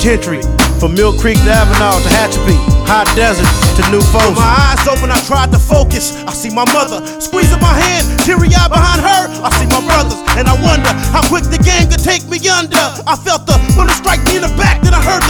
Gentry, from Mill Creek to Avenal to Hatchapee, High Desert to New Folks. With my eyes open, I tried to focus. I see my mother squeezing my hand, teary-eyed behind her. I see my brothers, and I wonder how quick the game could take me under. I felt the bullet strike me in the back, then I heard